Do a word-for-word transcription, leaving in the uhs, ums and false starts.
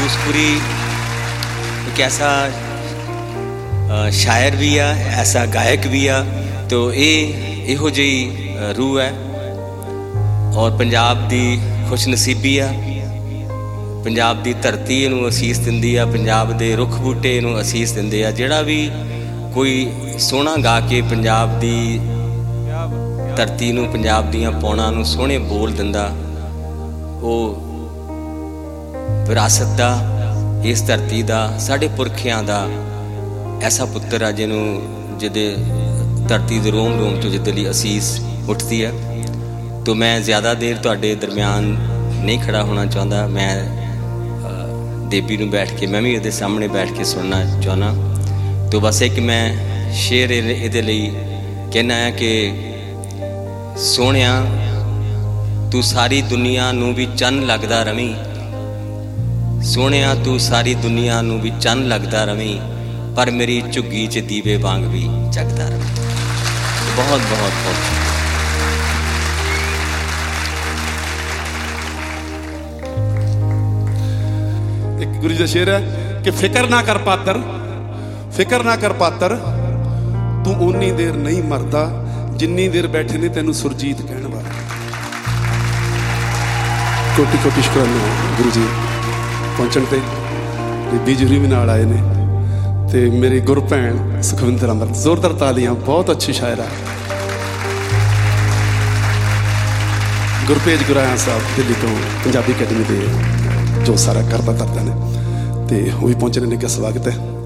यूसुफपुरी एक ऐसा शायर भी आ, ऐसा गायक भी आ, तो ये इहो जी रूह है और पंजाब दी खुशनसीबी आ। पंजाब दी धरती इनू असीस दिंदी आ, पंजाब दे रुख बूटे इनू असीस दिंदे आ। जिहड़ा भी कोई सोहना गा के पंजाब दी धरती नू, पंजाब दीआं पौणां नू सोहणे बोल दिंदा, ਉਹ विरासत का, इस धरती का, साढ़े पुरखियां का ऐसा पुत्र आ जिन्हों जिदे धरती के रोम रोम तो जिदे लिए असीस उठती है। तो मैं ज़्यादा देर तुहाडे दरम्यान नहीं खड़ा होना चाहता। मैं देवी नूं बैठ के, मैं भी इहदे सामने बैठ के सुनना चाहना। तो बस एक मैं शेर इहदे लई कहना है कि सोहणिया तू सारी दुनिया नू भी चन्न लगदा रवी, सोहणिया तू सारी दुनिया नू भी चन्न लगदा रवी, पर मेरी झुग्गी च दीवे वांग भी जगदा रवी। बहुत बहुत बहुत एक गुरु जी का शेर है कि फिक्र ना कर पात्र, फिक्र ना कर पात्र, तू उन्नी देर नहीं मरदा जिन्नी देर बैठे ने तेनू सुरजीत कहण वाला। कोटि कोटि शुकराना गुरु जी पहुँचण ते। बीबी जी भी नाल आए ने ते मेरी गुर भैन सुखविंदर अमृत। जोरदार तालियां, बहुत अच्छी शायर है। गुरभेज गुराया साहब दिल्ली तो पंजाबी अकैडमी के जो सारा करता करता ने ते वो भी पहुँचने ने, क्या स्वागत है।